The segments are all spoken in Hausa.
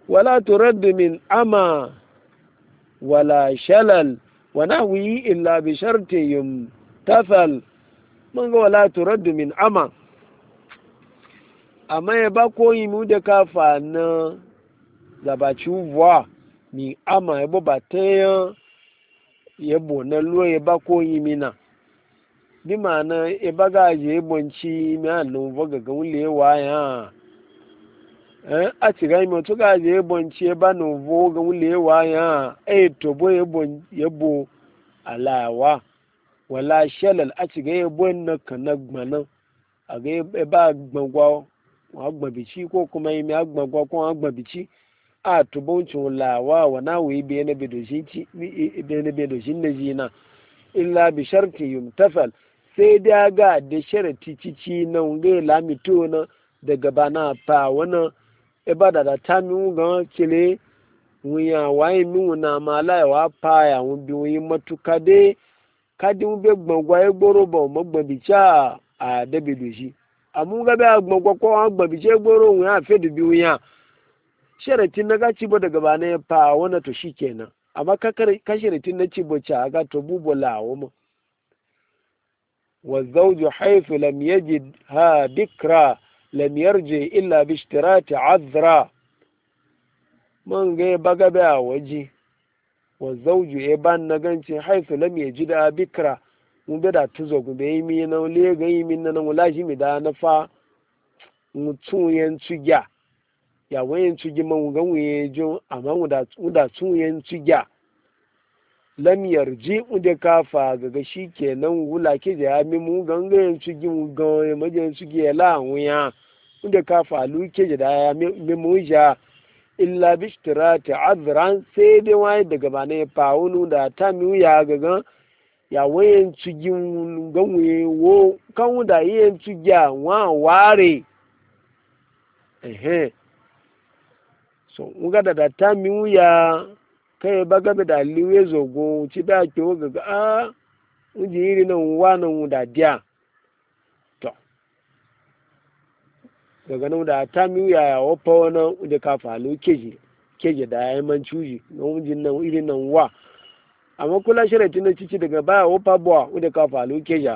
wala turaddu min ama wala shalal wa nahwi illa bi sharti yumtathal man ga wala turaddu min ama amma ya ba koyi mu da kafa na zabaci vuwa ni ama ya ba ta ya bo na luwa ya ba koyi mina bi ma'ana ya ba gaje ya bonci mi hannun vaga ga wule waya a ci gai mutu gaje ya bonci ya ba nuvo ga wule waya to bo ya bo alawa wala shalal a ci gai ya bo na kana gbanan a ga ya ba gbangwa agbabici ko kuma yi mai agbagwa ko agbabici a tuboncin lawa wa na wuyi biya na bedoshin na jina illa bi sharti yumtafal sai da ga da sharati cici na wunga lamito na daga bana fa wani ibada da ta mi ga kile wuya waye mi wuna mala ya wa pa ya wun bi wuyi matuka de kadi wun be gbagwa ya gboro ba magbabici a da bedoshi amu ga ba gbogbo ko an gbabi je gboro wun ya fe dubi wun ya sharatin na gaci ba daga bana ya fa wannan to shikenan amma ka sharatin na ci bocha ga to bubo lawo mu wa zawju haythu lam yajid ha bikra lam yarji illa bi ishtirati azra man ga baga ba waji wa zawju e ban na ganci haythu lam yajid ha bikra mun bai da tuzo gube yi mi na le ga yi mi na wala shi mi da na fa mutu yan tugya ya wayan tugi man ga wuye jo amma mu da tun yan tugya lam yarji ude ka fa ga shi kenan wula ke da mi mu ganga yan tugi mu ga ya maje tugi ya la wuya ude ka fa lu ke da ya mi mu ja illa bi ishtirati azran sai dai wai daga bane fa wunu da ta mi ya ga ya wayan tugin ganwe wo kan da yin tugya wa ware so nga da ta mi ya kai baga da liwe zogo ci da ke wo ga a uji iri nan wa nan da dia to daga nan da ta mi ya wo pa wannan da ka falu keje da yayin man cuji nan ujin nan iri nan wa amma kula shirati na cici daga baya wofa buwa wadda ka falu keja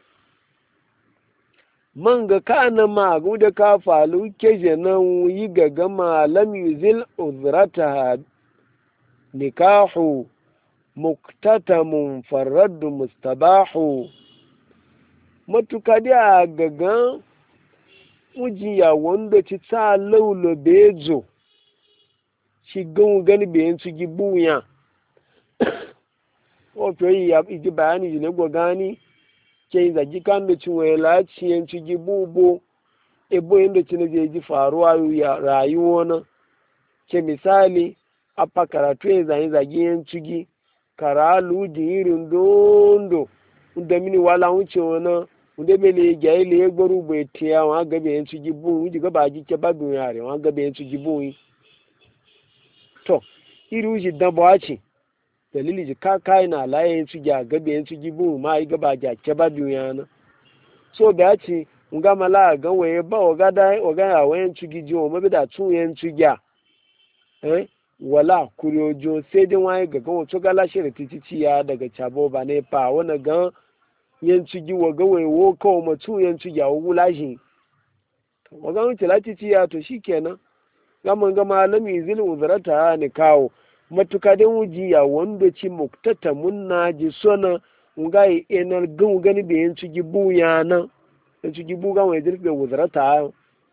man ga kana ma wadda ka falu keja nan yi gaga malam yuzil uzrata nikahu muktatamun farraddu mustabahu matuka da gaga ujiya wanda ci ta laulo bezo shi gani bayan su gibuya wato yi ya iji bayani ji na gwagani ke zagi kan da ci wani laciyan ci gi bubo ebo yin da ci na je ji faruwa rayuwa na ke misali a fa karatu yin zagi yan ci gi karalu di irin dondo da mini wala wuce wani wanda mele ga ile ya gbaru bai tiya wa gabe yan ci gi bu wuji gaba ji ke babu yare wa gabe yan ci gi bu yi to iri wuji dabawa ce dalili ji kai na layin su ga gabe yin su gibu ma yi gaba ga ke ba biyu yana so da ce nga mala ga waye ba oga ya wayan su giji o mabi da tun yan su ga wala kuriojo sai dai waye ga ga wato ga lashe da titici ya daga chabo ba ne pa wani ga yan su gi wa ga waye wo ko ma tun yan su ga wula shi wa ga wuce latici ya to shikenan ga mun ga malami zil uzrata ne kawo matuka da wujiya wanda ci muktata munna ji sona nga yi enar gan gani da yin tugi buya nan yin tugi buga wani jirgin wuzarata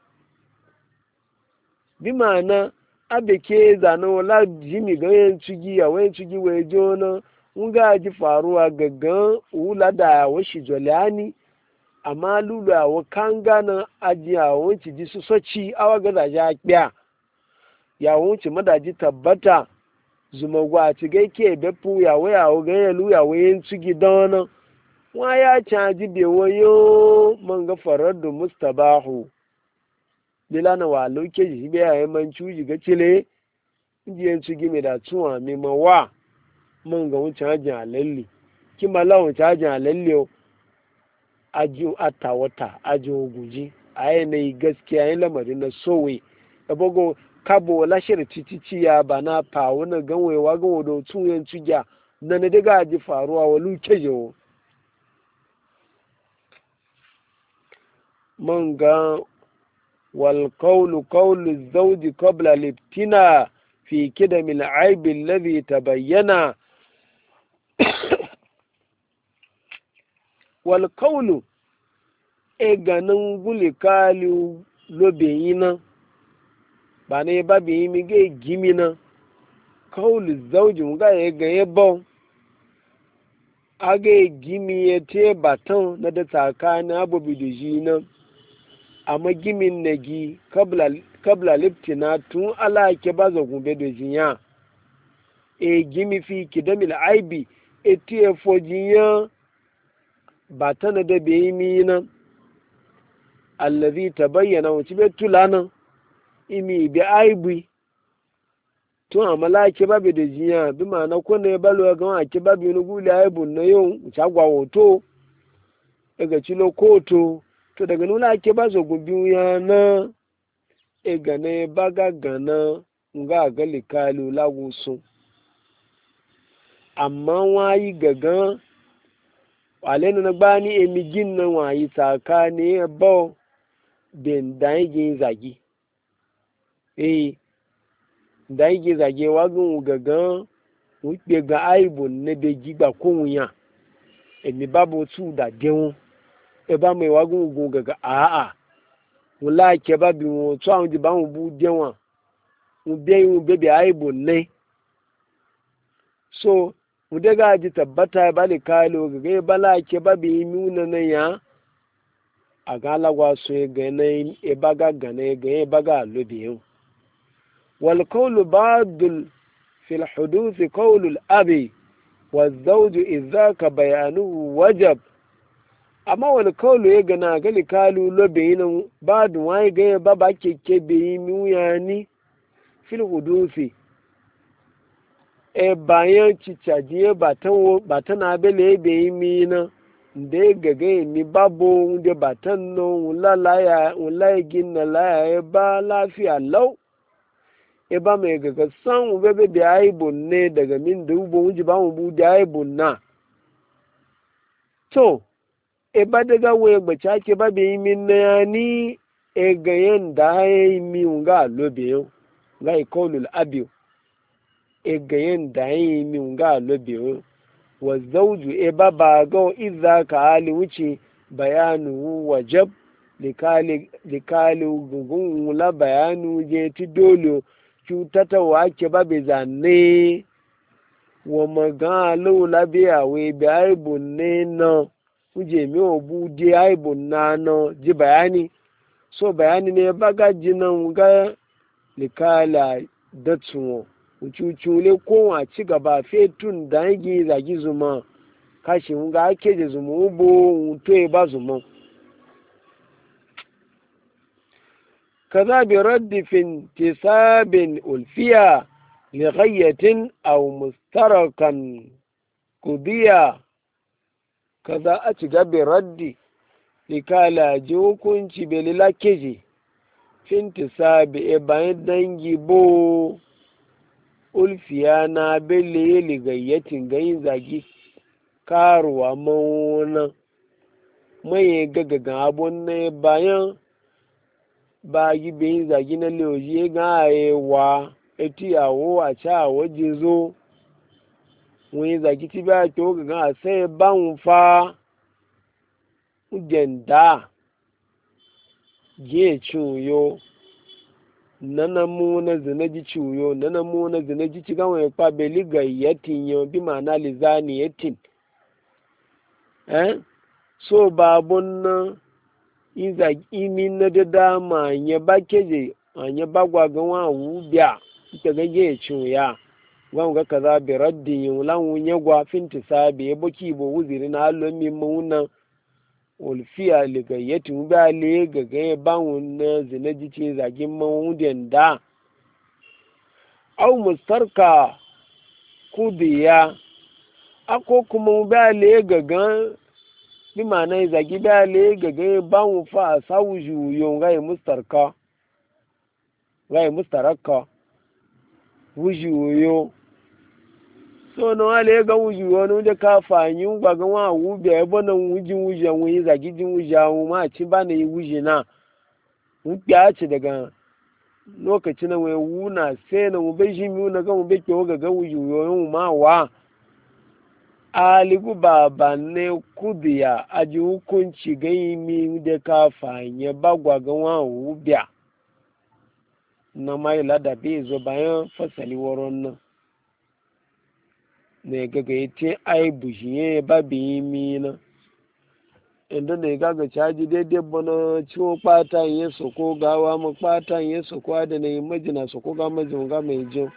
bi ma'ana abe ke zanen wala jimi ga yin tugi ya wani tugi wai jona nga ji faruwa gaggan wula da washi jolani amma lulu a wakan gana ajiya wanci ji su soci awa gaza ja kpiya ya wanci madaji tabbata zuma gwa ci gai ke bepu ya waya o ga yalu ya wayen su gidana wa ya caji be wayo man ga faradu mustabahu dilana wa loke ji be ya man cuji ga cile jiyan su gime da tuwa me mawa man ga wuce ajin alalli kima la wuce ajin alalli aji atawata aji oguji a yanayi gaskiya yin lamarin na sowe ebogo kabo la shiri titici ya ba na fa wani ganwewa ganwa da tun tuja na na daga ji faruwa wa luke jawo man ga wal qawlu qawlu zawji qabla libtina fi kidam al aib alladhi tabayyana wal qawlu e ganin gulikali lobeyina ba ne ba bi mi ge gimina qawlu zawji ga e ga yebo age gimi ya te baton na da tsakanin abubuwa da ji nan amma gimin na gi kabla liptina tun ala ke ba za gube da jiya e gimi fi kidamil aibi e tiye fojiya baton na da bai mi nan allazi ta bayyana wuce bai tulanan imi bi aibi tun a malaki babu da jiya bi ma na kone balo ga wa ki babu ni guli aibu na yau ta gwa hoto daga cilo koto to daga nuna ke ba zo gubi ya na e gane baga gana nga ga likalu lagusu amma wayi gaga wale na gbani emigin na wayi tsakani ba ben dai zagi da yake zage wagon gagan wupe ga aibu na da gigba kowunya emi babu su da dewu e ba mai wagon ugun gaga a'a wula ke ba bi wọn tó àwọn jìbá wọn bú dewa wọn bẹ wọn bẹbẹ aibu ne so wọn daga ji tabbata ba le kalo gaga e bala ke ba bi mi na ya a ga alagwa so e ga na e baga gana e ga e baga lobe yau والقول بعد في الحدوث قول الأبي والزوج إذ ذاك بيانه وجب أما والقول يغنى قال قالوا لبين بعد واي غير بابا كيكي بيمو يعني في الحدوث bayan cicajiye batan abele bai mi na da ya gaga mi babu da batan nan wula gina laya ba lafiya lau e ba mai gaga san ubebe da aibun ne daga min da ubo wuji ba mu bu da aibun na to e ba daga we gbacha ke ba be min na ni e gayen da yi mi nga lobe yo ga ikolul abiyo e gayen da yi mi nga lobe yo wa zawju e ba ba ga idza ka ali wuce bayanu wajab likali gungun la bayanu je ti dole cutata wa ke ba bai zane wa maga laula biya we bi aibun ne na kuje mi obu di aibun na no ji bayani so bayani ne baga jinan ga likala datsuwo ucucule ko a ci gaba fetun da yi zagi zuma kashi ga ake je zuma ubo to e ba zuma كذا برد في انتساب ألفيا لغاية أو مستركا قضيا كذا أتجا برد لكالا جوكن شبللا كجي في انتساب إبان دنجي بو ألفيا نابلي لغاية غين زاجي كاروا مونا ما يغغغ أبون بايان ba yi bayin zagi na leoji ga wa eti awo a cha waje zo wani zagi ti ba to ga sai ban fa ugenda je chuyo nana mu na zinaji chuyo nana mu na zinaji ci ga wani pa beli ga yatin yo bi ma na lizani yatin so babun na iza imi na da dama anya ba keje anya ba gwa ga wa wubia ita ga ye chuya gwan ga kaza bi raddi yulan wunye gwa finti sabe boki bo wuziri na allo mi muna ulfiya liga yati ba le ga ga ba wunna zinaji ce zagin mawuden da au mustarka kudiya ako kuma ba le ga ga bi ma'ana zagi ba le gaga ba mu fa sawu juyo ga mustarka gai mustaraka wujuyo so no ale ga wujuyo no de ka fanyu gba ga wa wu bi e bona wuje wu za gidi wuja wu ma ci ba ne wuje na mu ya ci daga lokacin wai wuna sai na mu bai shi mu na ga mu bai ke ga wujuyo mu ma wa aligu baba ne kudiya aji hukunci gai mi da ka fanye bagwa ga wa wu biya na mai ladabi zo bayan fasali waron nan ne gaga ya ce ai bushiye ba bi mi na inda ne gaga caji daidai bana ciwo kpata yin soko gawa ma kpata yin soko da na yi majina soko ga majin ga mai jin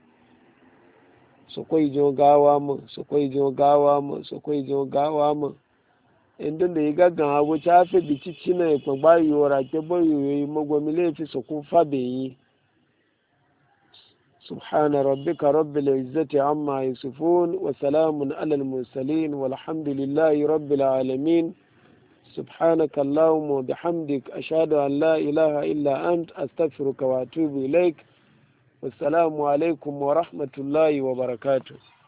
soko ijo gawa ma soko ijo gawa ma soko ijo gawa ma inda ne gaga abu ta fi bici na ya kwagba yiwuwa ke bayoyi magwami laifi soko fabe yi سبحان ربك رب العزة عما يصفون وسلام على المرسلين والحمد لله رب العالمين سبحانك اللهم وبحمدك أشهد أن لا إله إلا أنت أستغفرك وأتوب إليك والسلام عليكم ورحمة الله وبركاته